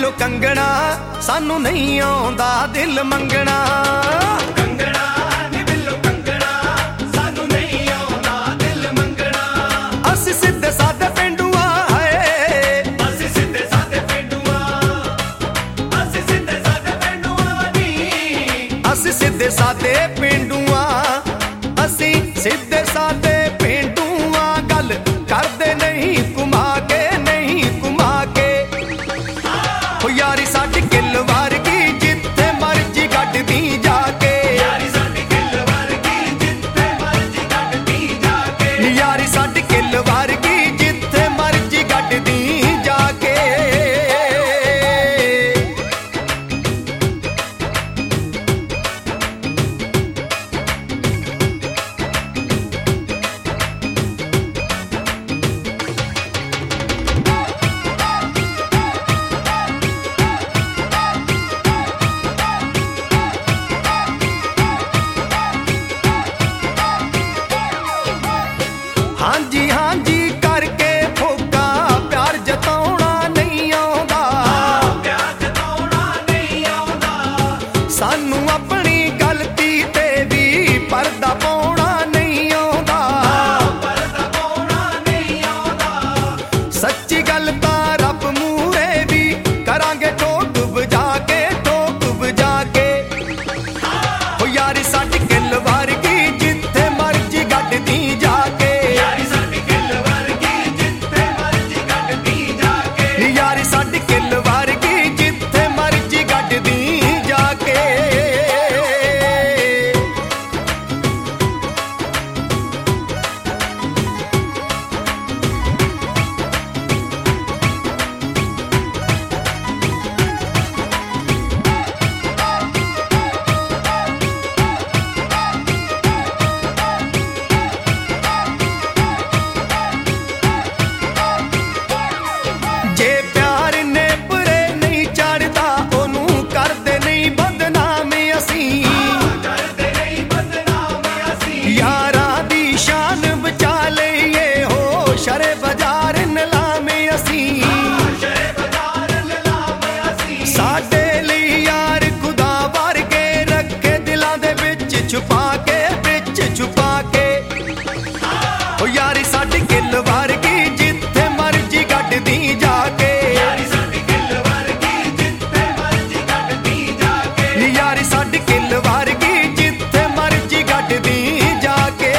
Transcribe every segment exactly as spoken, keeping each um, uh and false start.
ਬਿੱਲੋ ਕੰਗਣਾ ਸਾਨੂੰ ਨਹੀਂ ਆਉਂਦਾ ਦਿਲ ਮੰਗਣਾ। ਕੰਗਣਾ ਨੀ ਬਿੱਲੋ ਕੰਗਣਾ ਸਾਨੂੰ ਨਹੀਂ ਆਉਂਦਾ ਦਿਲ ਮੰਗਣਾ। ਅਸੀਂ ਸਿੱਧੇ ਸਾਦੇ ਪੇਂਡੂਆ ਹੈ, ਅਸੀਂ ਸਿੱਧੇ ਸਾਦੇ ਪੇਂਡੂਆ, ਅਸੀਂ ਸਿੱਧੇ ਸਾਦੇ ਪੇਂਡੂਆ ਨੀ, ਅਸੀਂ ਸਿੱਧੇ ਸਾਦੇ ਪੇਂਡੂਆ, ਅਸੀਂ ਸਿੱਧੇ ਸਾਦੇ ਪੇਂਡੂਆ। ਗੱਲ ਕਰਦੇ ਨਹੀਂ ਘੁਮਾ ਕੇ, ਨਹੀਂ ਘੁਮਾ ਕੇ। ਹੋ ਯਾਰੀ ਸਾਡੀ ਕਿੱਲ ਵਰਗੀ ਜਿੱਥੇ ਮਰਜੀ ਗੱਡਦੀ ਜਾ ਕੇ, ਯਾਰੀ ਸਾਡੀ ਕਿੱਲ ਵਰਗੀ ਜਿੱਥੇ ਮਰਜੀ ਗੱਡਦੀ ਜਾ ਕੇ, ਯਾਰੀ ਸਾਡੀ ਕਿੱਲ ਵਰਗੀ ਜਿੱਥੇ ਮਰਜੀ ਗੱਡਦੀ ਜਾ ਕੇ। ਹਾਂਜੀ ਹਾਂਜੀ ਕਰਕੇ ਫੋਕਾ ਪਿਆਰ ਜਤਾਉਣਾ ਨਹੀਂ ਆਉਂਦਾ, ਪਿਆਰ ਜਤਾਉਣਾ ਨਹੀਂ ਆਉਂਦਾ। ਸਾਨੂੰ ਆਪਣੀ ਗਲਤੀ ਤੇ ਵੀ ਪਰਦਾ ਪਾਉਣਾ ਨਹੀਂ ਆਉਂਦਾ, ਪਰਦਾ ਪਾਉਣਾ ਨਹੀਂ ਆਉਂਦਾ। ਸੱਚੀ ਗੱਲ ਤਾਂ ਰੱਬ ਮੂਹਰੇ ਵੀ ਕਰਾਂਗੇ ਠੋਕ ਵਜਾ ਕੇ, ਠੋਕ ਵਜਾ ਕੇ। ਹੋ ਯਾਰੀ ਸਾਡੀ ਕਿੱਲ ਵਰਗੀ ਜਿੱਥੇ ਮਰਜੀ ਗੱਡਦੀ ਜਾ ਕੇ, ਯਾਰੀ ਸਾਡੀ ਕਿੱਲ ਵਰਗੀ ਜਿੱਥੇ ਮਰਜੀ ਗੱਡਦੀ ਜਾ ਕੇ, ਯਾਰੀ ਸਾਡੀ ਕਿੱਲ ਵਰਗੀ ਜਿੱਥੇ ਮਰਜੀ ਗੱਡਦੀ ਜਾ ਕੇ। ਜੇ ਪਿਆਰ ਨੇ ਪਰੇ ਨਹੀਂ ਚੜਦਾ ਉਹਨੂੰ ਕਰਦੇ ਨਹੀਂ ਬਦਨਾਮ ਅਸੀਂ, ਕਰਦੇ ਨਹੀਂ ਬਦਨਾਮ ਅਸੀਂ। ਯਾਰਾਂ ਦੀ ਸ਼ਾਨ ਬਚਾ ਲਈਏ ਹੋ ਸ਼ਰੇ ਬਾਜ਼ਾਰ ਨਿਲਾਮ ਅਸੀਂ, ਸ਼ਰੇ ਬਾਜ਼ਾਰ ਨਿਲਾਮ ਅਸੀਂ। ਸਾਡੇ ਲਈ ਯਾਰ ਖੁਦਾ ਵਰਗੇ ਰੱਖੇ ਦਿਲਾਂ ਦੇ ਵਿੱਚ ਛੁਪਾ ਕੇ, ਵਿੱਚ ਛੁਪਾ ਕੇ। ਓ ਯਾਰੀ ਸਾਡੀ ਕਿੱਲ ਵਰਗੀ ਜਿੱਥੇ ਮਰਜੀ ਗੱਡਦੀ ਜਾ ਕੇ, ਯਾਰੀ ਸਾਡੀ ਕਿੱਲ ਵਰਗੀ ਜਿੱਥੇ ਮਰਜੀ ਗੱਡਦੀ ਜਾ ਕੇ, ਯਾਰੀ ਸਾਡੀ ਕਿੱਲ ਵਰਗੀ ਜਿੱਥੇ ਮਰਜੀ ਗੱਡਦੀ ਜਾ ਕੇ।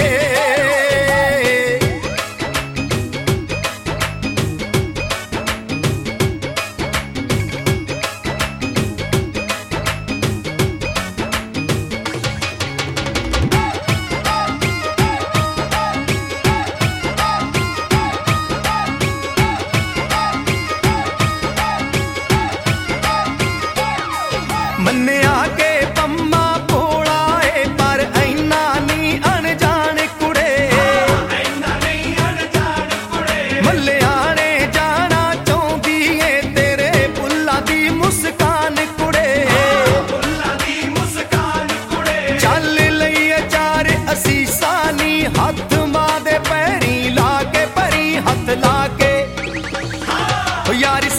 ਮੰਨਿਆ ਕਿ ਪੰਮਾ ਭੋਲਾ ਏ ਪਰ ਐਨਾ ਨਹੀਂ ਅਣਜਾਣ ਕੁੜੇ, ਐਨਾ ਨਹੀਂ ਅਣਜਾਣ ਕੁੜੇ। ਮੱਲਿਆਂ ਨੇ ਜਾਣਾ ਚਾਹੁੰਦੀ ਏ ਤੇਰੇ ਬੁੱਲਾਂ ਦੀ ਮੁਸਕਾਨ ਕੁੜੇ। ਫੁੱਲਾਂ ਦੀ ਮੁਸਕਾਨ ਕੁੜੇ। ਚੱਲ ਲਈਏ ਚਾਰ ਅਸੀਸਾਂ ਨੀ ਹੱਥ ਮਾਂ ਦੇ ਪੈਰੀ ਲਾ ਕੇ, ਪੈਰੀ ਹੱਥ ਲਾ ਕੇ। ਓ ਯਾਰੀ